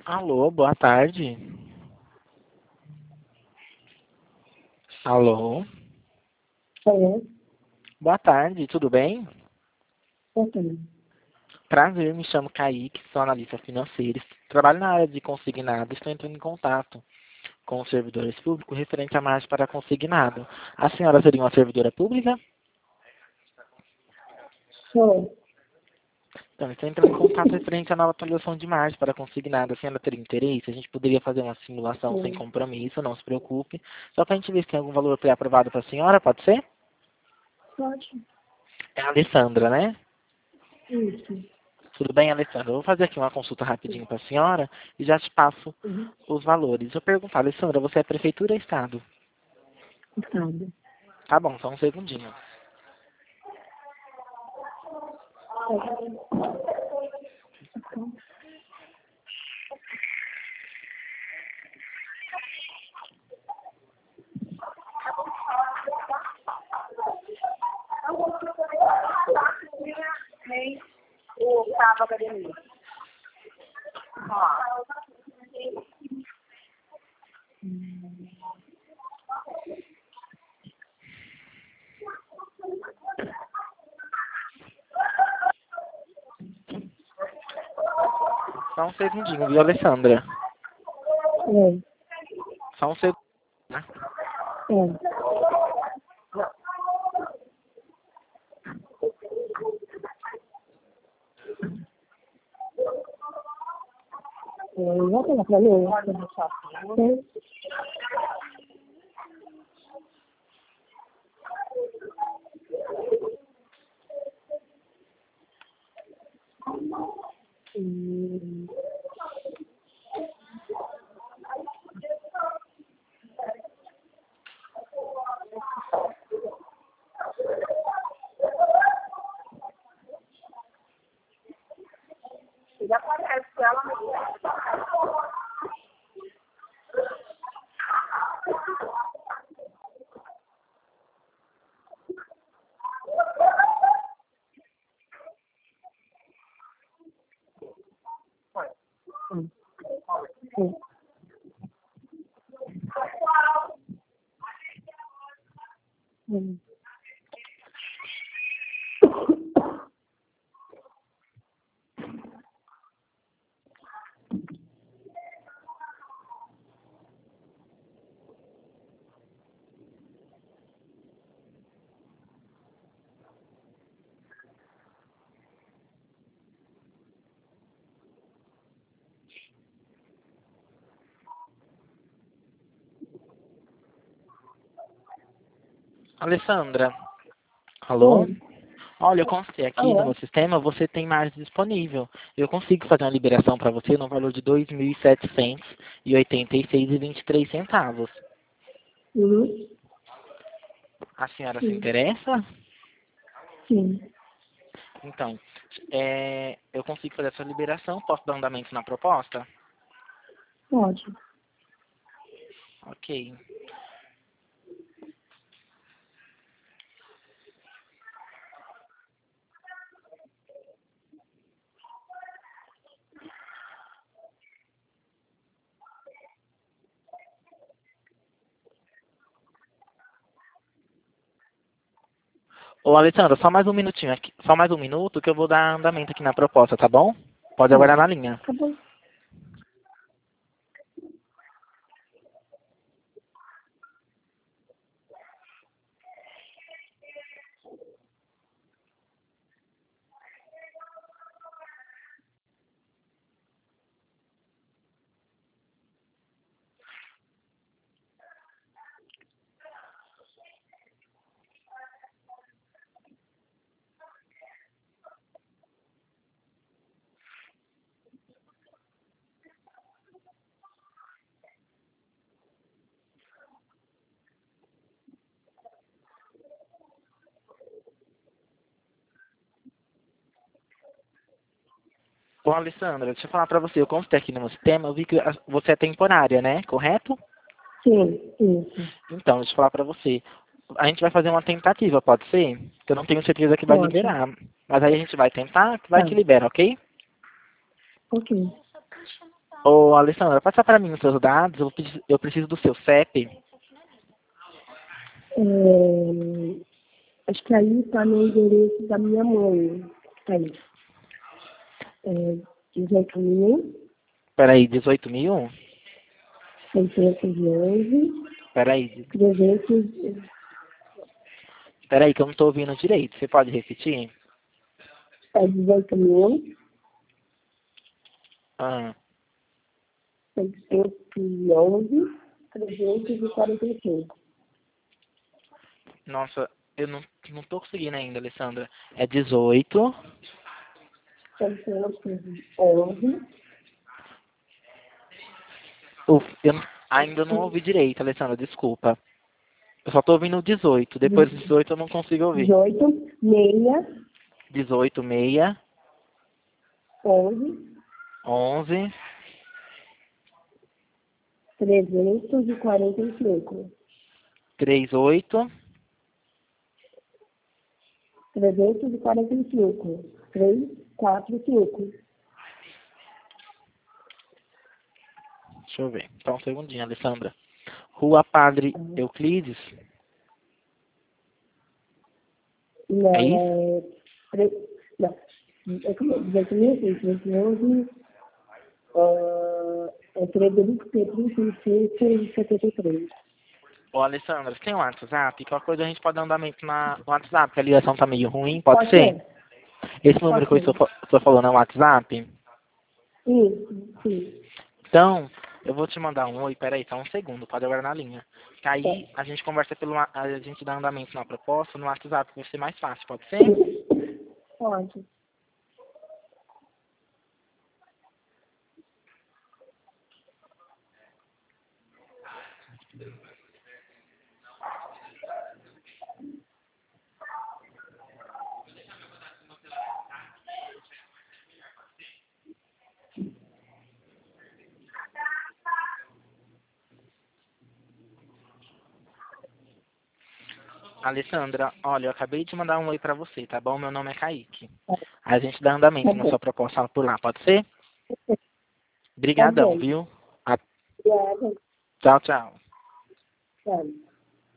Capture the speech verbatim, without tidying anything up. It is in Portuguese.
Alô, boa tarde. Alô, Alô? boa tarde, tudo bem? Ok. Prazer, me chamo Kaique, sou analista financeiro, trabalho na área de consignado e estou entrando em contato com os servidores públicos referente à margem para consignado. A senhora seria uma servidora pública? Sou. Então, estou entrando em contato referente à nova atualização de margem para consignado. A senhora teria interesse? A gente poderia fazer uma simulação sem Sim. compromisso, não se preocupe. Só para a gente ver se tem algum valor pré-aprovado para a senhora, pode ser? Pode. É a Alessandra, né? Isso. Tudo bem, Alessandra? Eu vou fazer aqui uma consulta rapidinho para a senhora e já te passo Uhum. os valores. Eu pergunto, Alessandra, você é prefeitura ou estado? Estado. Tá bom, só um segundinho. O Cabo Academia. Só um segundinho, viu, Alessandra? É. Só um segundo. Né? É. Eu já tenho pra ler. Sim. Hum. Já aparece ela mesmo. Hum. Sim. Hum. Alessandra, alô? Oi. Olha, eu constatei aqui no Alô? meu sistema, você tem margem disponível. Eu consigo fazer uma liberação para você no valor de dois mil e setecentos e oitenta e seis reais e vinte e três centavos. Uhum. A senhora se Sim. interessa? Sim. Então, é, eu consigo fazer essa liberação, posso dar andamento na proposta? Pode. Ok. Ô, Alessandra, só mais um minutinho aqui, só mais um minuto que eu vou dar andamento aqui na proposta, tá bom? Pode aguardar Sim. na linha. Tá bom. Ô, Alessandra, deixa eu falar pra você, eu constatei aqui no meu sistema, eu vi que a- você é temporária, né? Correto? Sim. Isso. Então, deixa eu falar pra você. A gente vai fazer uma tentativa, pode ser? Que eu não tenho certeza que vai Pode. liberar. Mas aí a gente vai tentar, vai Tá. que libera, ok? Ok. Ô, Alessandra, passa para mim os seus dados, eu, preciso- eu preciso do seu C E P. É, acho que aí está no endereço da minha mãe. Aí. É, dezoito mil, Peraí, dezoito mil? seiscentos e onze, Peraí, trezentos. peraí que eu não tô ouvindo direito. Você pode repetir? É dezoito mil, Ah, seiscentos e onze, trezentos e quarenta e cinco. nossa, eu não, não tô conseguindo ainda, Alessandra. É dezoito. seiscentos e onze, Uf, eu não- ainda não ouvi direito, Alessandra, desculpa. Eu só tô ouvindo o dezoito. Depois do dezoito eu não consigo ouvir. dezoito, meia, dezoito, meia, onze, onze, trezentos e quarenta e cinco. trinta e oito. trezentos e quarenta e cinco. três, quatro, cinco. Deixa eu ver. Só um segundinho, Alessandra. Rua Padre Euclides. É Não, isso? é. tre- Não. É como dezoito mil seiscentos e onze. É Frederico P. trinta e cinco, setenta e três. Ô, Alessandra, você tem um WhatsApp? Qualquer coisa a gente pode dar andamento na, no WhatsApp, que a ligação tá meio ruim, pode, Pode ser? ser? Esse número Pode que eu ser. estou, fa- estou falando é o WhatsApp? Isso, sim. Então, eu vou te mandar um oi, peraí, só um segundo, pode agora na linha. Que aí É. a gente conversa pelo, wa- a gente dá andamento na proposta no WhatsApp, que vai ser mais fácil, pode ser? Pode. Alessandra, olha, eu acabei de mandar um oi pra você, tá bom? Meu nome é Kaique. Tá A gente dá andamento na bom. sua proposta por lá, pode ser? Tá Brigadão, bom. viu? A- Obrigada. Tchau, tchau. Tchau.